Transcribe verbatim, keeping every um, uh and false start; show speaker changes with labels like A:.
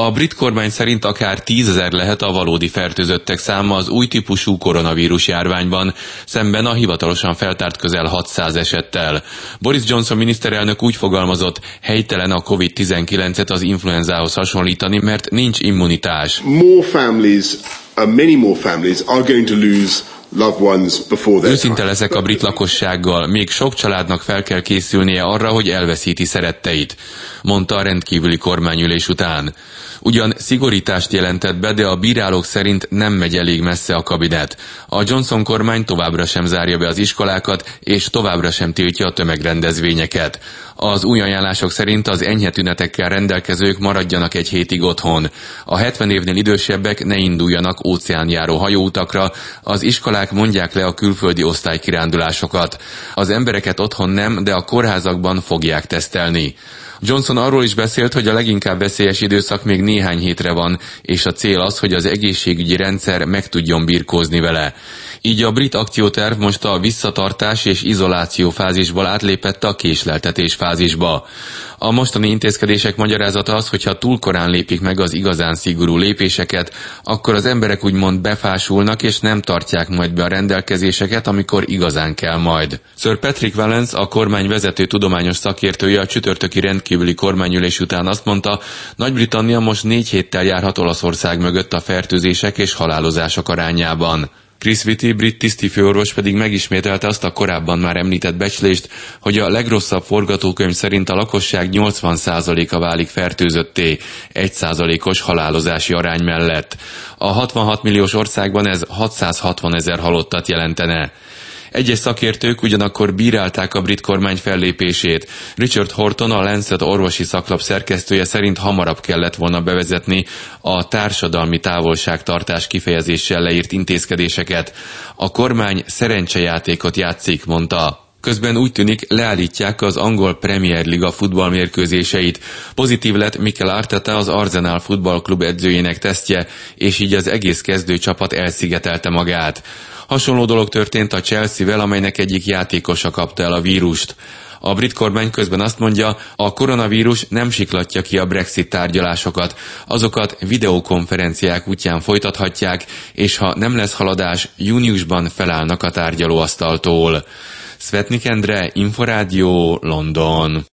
A: A brit kormány szerint akár tízezer lehet a valódi fertőzöttek száma az új típusú koronavírus járványban, szemben a hivatalosan feltárt közel hatszáz esettel. Boris Johnson miniszterelnök úgy fogalmazott, helytelen a kovid tizenkilencet az influenzához hasonlítani, mert nincs immunitás.
B: More families, uh, many more families are going to lose loved ones before their
A: Őszinte leszek a brit lakossággal, még sok családnak fel kell készülnie arra, hogy elveszíti szeretteit, mondta a rendkívüli kormányülés után. Ugyan szigorítást jelentett be, de a bírálók szerint nem megy elég messze a kabinet. A Johnson kormány továbbra sem zárja be az iskolákat, és továbbra sem tiltja a tömegrendezvényeket. Az új ajánlások szerint az enyhe tünetekkel rendelkezők maradjanak egy hétig otthon. A hetven évnél idősebbek ne induljanak óceánjáró hajóutakra, az iskolák mondják le a külföldi osztálykirándulásokat. Az embereket otthon nem, de a kórházakban fogják tesztelni. Johnson arról is beszélt, hogy a leginkább veszélyes időszak még néhány hétre van, és a cél az, hogy az egészségügyi rendszer meg tudjon birkózni vele. Így a brit akcióterv most a visszatartás és izoláció fázisból átlépett a késleltetés fázisba. A mostani intézkedések magyarázata az, hogyha túl korán lépik meg az igazán szigorú lépéseket, akkor az emberek úgymond befásulnak és nem tartják majd be a rendelkezéseket, amikor igazán kell majd. Sir Patrick Vallance, a kormány vezető tudományos szakértője a csütörtöki rendkívüli kormányülés után azt mondta, Nagy-Britannia most négy héttel járhat Olaszország mögött a fertőzések és halálozások arányában. Chris Whitty, brit tisztifőorvos pedig megismételte azt a korábban már említett becslést, hogy a legrosszabb forgatókönyv szerint a lakosság nyolcvan százaléka válik fertőzötté, egy százalékos halálozási arány mellett. A hatvanhat milliós országban ez hatszázhatvan ezer halottat jelentene. Egyes szakértők ugyanakkor bírálták a brit kormány fellépését. Richard Horton, a Lancet orvosi szaklap szerkesztője szerint hamarabb kellett volna bevezetni a társadalmi távolságtartás kifejezéssel leírt intézkedéseket. A kormány szerencsejátékot játszik, mondta. Közben úgy tűnik, leállítják az angol Premier Liga futballmérkőzéseit. Pozitív lett Mikel Arteta, az Arsenal futballklub edzőjének tesztje, és így az egész kezdőcsapat elszigetelte magát. Hasonló dolog történt a Chelsea-vel, amelynek egyik játékosa kapta el a vírust. A brit kormány közben azt mondja, a koronavírus nem siklatja ki a Brexit tárgyalásokat, azokat videokonferenciák útján folytathatják, és ha nem lesz haladás, júniusban felállnak a tárgyalóasztaltól. Svetnik Endre, Inforádió, London.